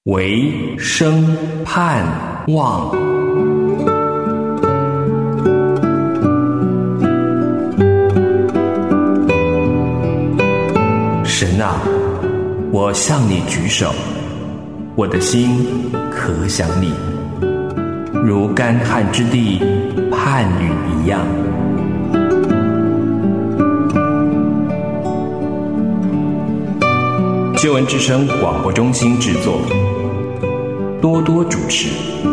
唯生盼望。神啊，我向你举手，我的心可想你，如干旱之地盼雨一样。救恩之声广播中心制作，多多主持。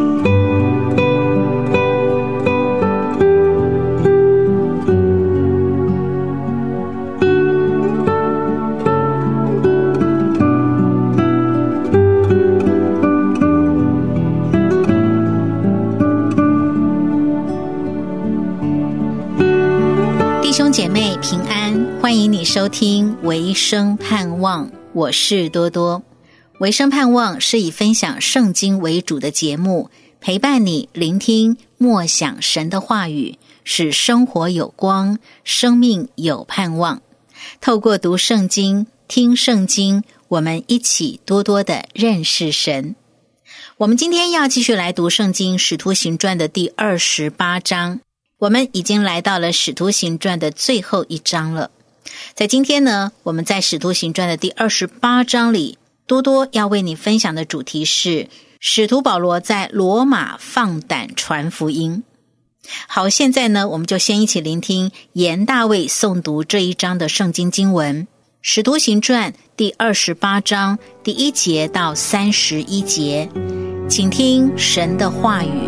弟兄姐妹平安，欢迎你收听唯生盼望，我是多多。唯生盼望是以分享圣经为主的节目，陪伴你聆听默想神的话语，使生活有光，生命有盼望。透过读圣经、听圣经，我们一起多多的认识神。我们今天要继续来读圣经《使徒行传》的第28章，我们已经来到了《使徒行传》的最后一章了。在今天呢，我们在《使徒行传》的第28章里，多多要为你分享的主题是使徒保罗在罗马放胆传福音。好，现在呢，我们就先一起聆听严大卫诵读这一章的圣经经文，《使徒行传》第28章第1节到31节，请听神的话语。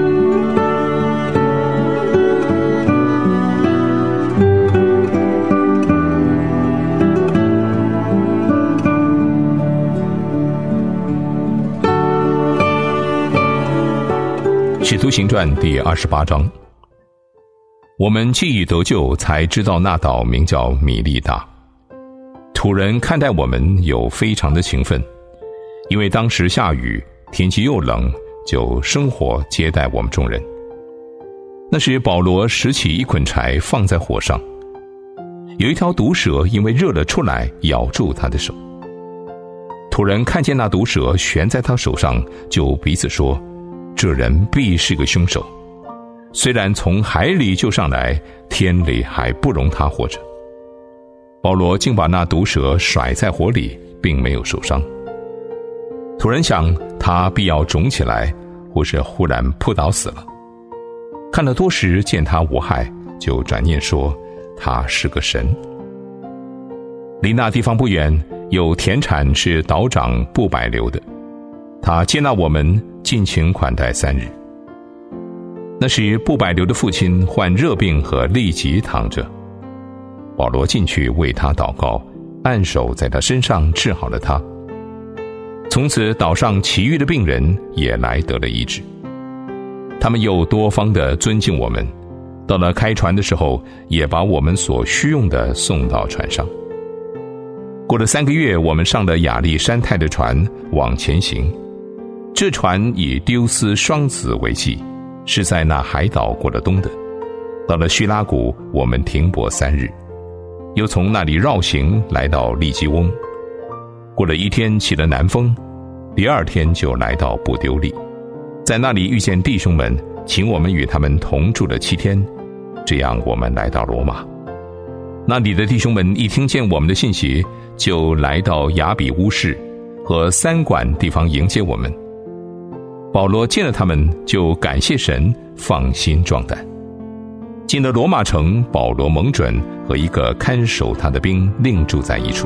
使徒行传第28章，我们既已得救，才知道那岛名叫米利大。土人看待我们有非常的情分，因为当时下雨，天气又冷，就生火接待我们众人。那时保罗拾起一捆柴放在火上，有一条毒蛇因为热了出来，咬住他的手。土人看见那毒蛇悬在他手上，就彼此说，这人必是个凶手，虽然从海里救上来，天里还不容他活着。保罗竟把那毒蛇甩在火里，并没有受伤。土人想他必要肿起来，或是忽然扑倒死了。看了多时，见他无害，就转念说他是个神。离那地方不远，有田产是岛长布百流的，他接纳我们，尽情款待3日。那时布百流的父亲患热病和痢疾躺着，保罗进去为他祷告，按手在他身上治好了他。从此岛上其余的病人也来得了医治。他们又多方的尊敬我们，到了开船的时候，也把我们所需用的送到船上。过了3个月，我们上了亚历山泰的船往前行。这船以丢斯双子为记，是在那海岛过了冬的。到了叙拉古，我们停泊3日，又从那里绕行来到利基翁。过了1天，起了南风，第2天就来到布丢利，在那里遇见弟兄们，请我们与他们同住了7天，这样我们来到罗马。那里的弟兄们一听见我们的信息，就来到亚比乌市和3馆地方迎接我们。保罗见了他们，就感谢神，放心壮胆。进了罗马城，保罗蒙准和一个看守他的兵另住在一处。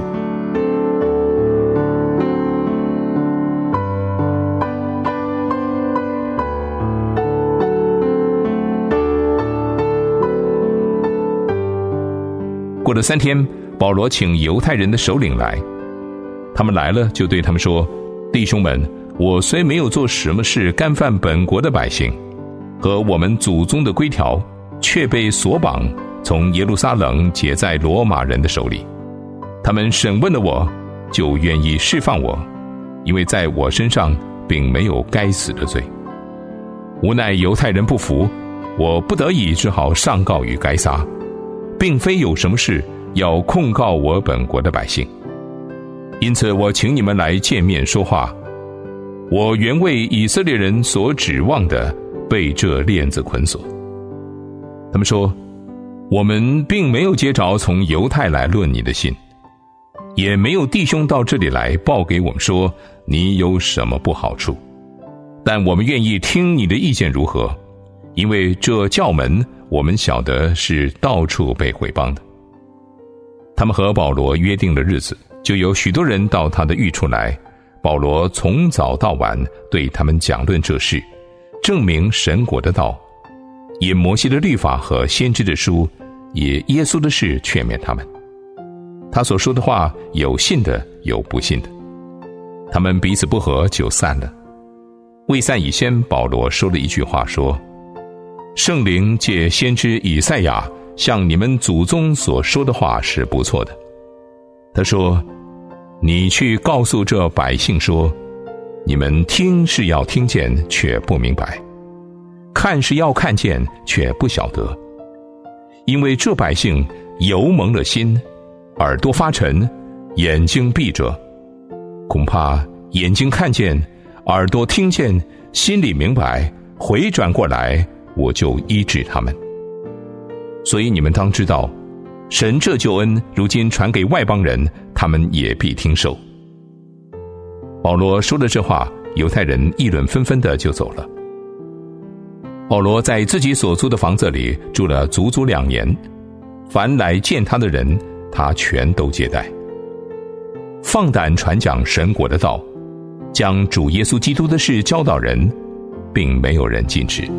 过了3天，保罗请犹太人的首领来，他们来了，就对他们说，弟兄们，我虽没有做什么事干犯本国的百姓和我们祖宗的规条，却被锁绑，从耶路撒冷解在罗马人的手里。他们审问了我，就愿意释放我，因为在我身上并没有该死的罪。无奈犹太人不服，我不得已只好上告于该撒，并非有什么事要控告我本国的百姓。因此我请你们来见面说话， 我原为以色列人所指望的被这链子捆锁。他们说，我们并没有接着从犹太来论你的信，也没有弟兄到这里来报给我们说你有什么不好处，但我们愿意听你的意见如何，因为这教门我们晓得是到处被毁谤的。他们和保罗约定了日子，就有许多人到他的寓处来，保罗从早到晚对他们讲论这事，证明神国的道，以摩西的律法和先知的书，以耶稣的事劝勉他们。他所说的话，有信的，有不信的。他们彼此不和，就散了。未散以先，保罗说了一句话，说：圣灵借先知以赛亚向你们祖宗所说的话是不错的。他说，你去告诉这百姓说，你们听是要听见，却不明白；看是要看见，却不晓得。因为这百姓油蒙了心，耳朵发沉，眼睛闭着，恐怕眼睛看见，耳朵听见，心里明白，回转过来，我就医治他们。所以你们当知道，神这救恩如今传给外邦人，他们也必听受。保罗说了这话，犹太人议论纷纷的就走了。保罗在自己所租的房子里住了足足2年，凡来见他的人，他全都接待，放胆传讲神国的道，将主耶稣基督的事教导人，并没有人禁止。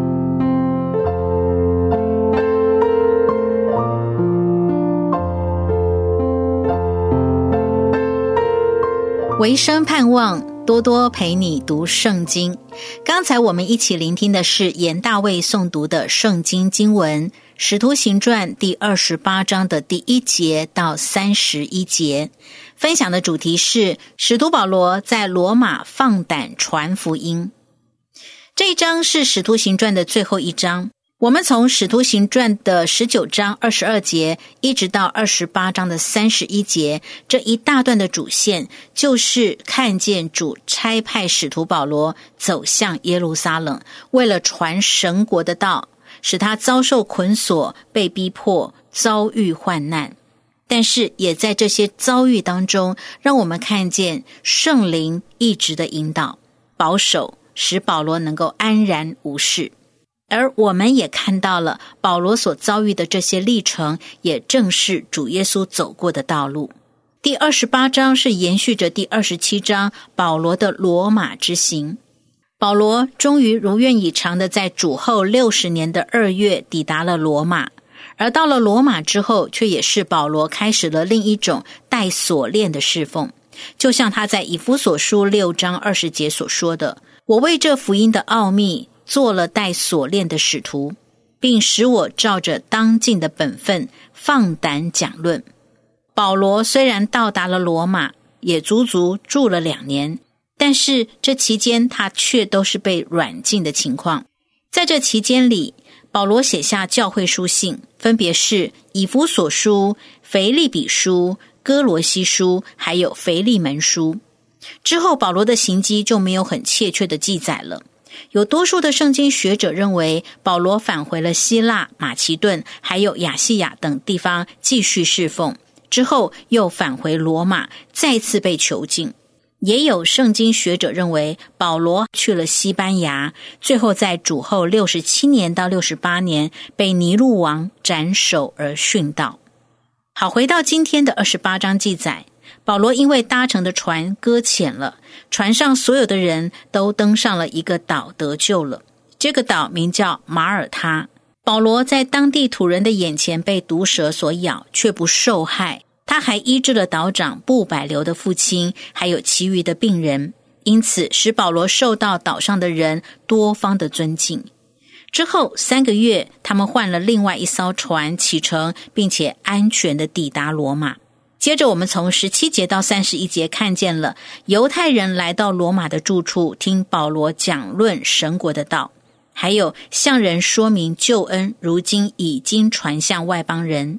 维生盼望多多陪你读圣经。刚才我们一起聆听的是严大卫诵读的圣经经文，使徒行传第28章的第1节到31节，分享的主题是使徒保罗在罗马放胆传福音。这一章是使徒行传的最后一章，我们从使徒行传的19章22节一直到28章的31节，这一大段的主线就是看见主差派使徒保罗走向耶路撒冷，为了传神国的道，使他遭受捆锁，被逼迫，遭遇患难。但是也在这些遭遇当中，让我们看见圣灵一直的引导保守，使保罗能够安然无事。而我们也看到了保罗所遭遇的这些历程，也正是主耶稣走过的道路。第28章是延续着第27章保罗的罗马之行。保罗终于如愿以偿的在主后60年的2月抵达了罗马，而到了罗马之后，却也是保罗开始了另一种带锁链的侍奉。就像他在以弗所书6章20节所说的，我为这福音的奥秘做了带锁链的使徒，并使我照着当尽的本分放胆讲论。保罗虽然到达了罗马，也足足住了2年，但是这期间他却都是被软禁的情况。在这期间里，保罗写下教会书信，分别是以弗所书、腓立比书、哥罗西书，还有腓利门书。之后保罗的行迹就没有很确切的记载了。有多数的圣经学者认为，保罗返回了希腊、马其顿还有亚细亚等地方继续侍奉，之后又返回罗马，再次被囚禁。也有圣经学者认为，保罗去了西班牙，最后在主后67年到68年被尼禄王斩首而殉道。好，回到今天的28章记载，保罗因为搭乘的船搁浅了，船上所有的人都登上了一个岛得救了。这个岛名叫马耳他。保罗在当地土人的眼前被毒蛇所咬，却不受害。他还医治了岛长布百流的父亲，还有其余的病人，因此使保罗受到岛上的人多方的尊敬。之后3个月，他们换了另外一艘船启程，并且安全的抵达罗马。接着我们从17节到31节看见了犹太人来到罗马的住处，听保罗讲论神国的道，还有向人说明救恩如今已经传向外邦人。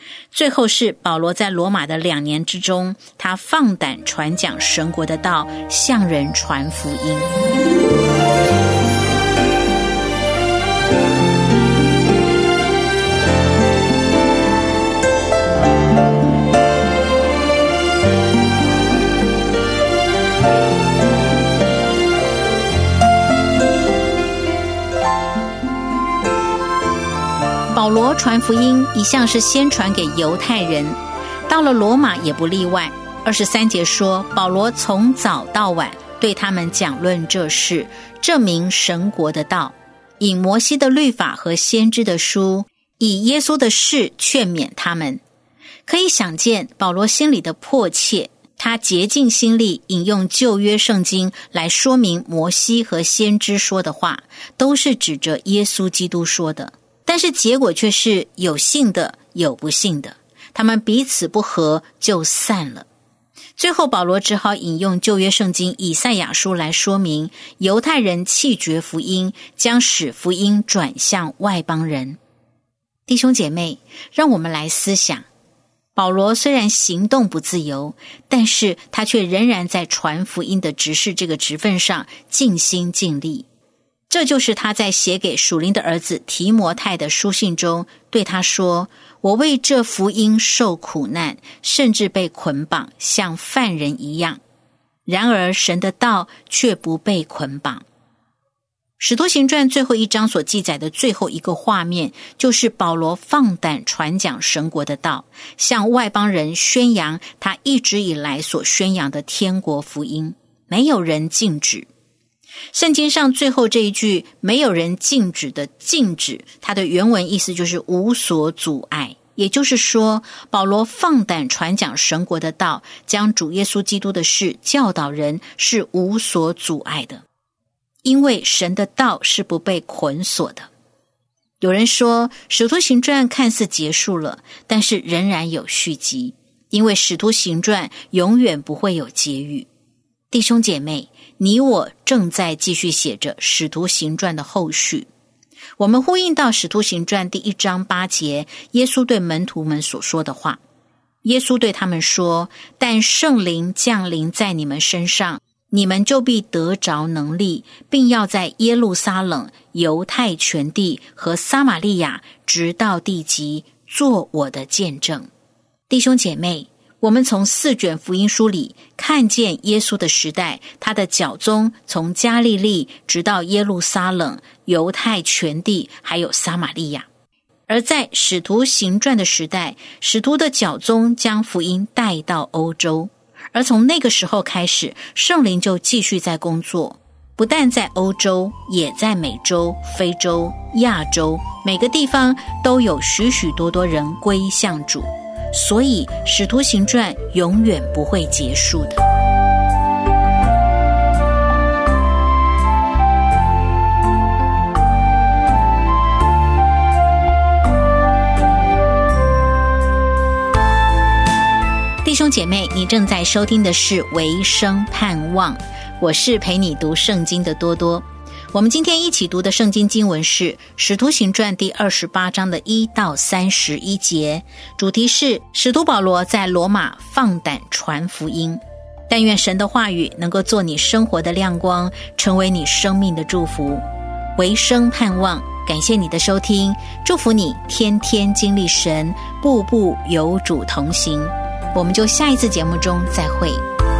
最后是保罗在罗马的2年之中，他放胆传讲神国的道，向人传福音。保罗传福音一向是先传给犹太人，到了罗马也不例外。23节说，保罗从早到晚对他们讲论这事，证明神国的道，以摩西的律法和先知的书，以耶稣的事劝勉他们。可以想见保罗心里的迫切，他竭尽心力引用旧约圣经来说明摩西和先知说的话，都是指着耶稣基督说的。但是结果却是有信的有不信的，他们彼此不和就散了。最后保罗只好引用旧约圣经以赛亚书来说明犹太人弃绝福音，将使福音转向外邦人。弟兄姐妹，让我们来思想，保罗虽然行动不自由，但是他却仍然在传福音的执事这个职分上尽心尽力。这就是他在写给属灵的儿子提摩太的书信中对他说，我为这福音受苦难，甚至被捆绑，像犯人一样。然而神的道却不被捆绑。使徒行传最后一章所记载的最后一个画面，就是保罗放胆传讲神国的道，向外邦人宣扬他一直以来所宣扬的天国福音，没有人禁止。圣经上最后这一句没有人禁止的禁止，它的原文意思就是无所阻碍。也就是说，保罗放胆传讲神国的道，将主耶稣基督的事教导人，是无所阻碍的，因为神的道是不被捆锁的。有人说使徒行传看似结束了，但是仍然有续集，因为使徒行传永远不会有结语。弟兄姐妹，你我正在继续写着使徒行传的后续。我们呼应到使徒行传第1章8节，耶稣对门徒们所说的话。耶稣对他们说，但圣灵降临在你们身上，你们就必得着能力，并要在耶路撒冷、犹太全地和撒玛利亚直到地极做我的见证。弟兄姐妹，我们从4卷福音书里看见耶稣的时代，他的脚踪从加利利直到耶路撒冷、犹太全地还有撒玛利亚。而在使徒行传的时代，使徒的脚踪将福音带到欧洲，而从那个时候开始，圣灵就继续在工作，不但在欧洲，也在美洲、非洲、亚洲，每个地方都有许许多多人归向主。所以使徒行传永远不会结束的。弟兄姐妹，你正在收听的是维生盼望，我是陪你读圣经的多多。我们今天一起读的圣经经文是使徒行传第28章的1到31节，主题是使徒保罗在罗马放胆传福音。但愿神的话语能够做你生活的亮光，成为你生命的祝福。维生盼望，感谢你的收听，祝福你天天经历神，步步有主同行。我们就下一次节目中再会。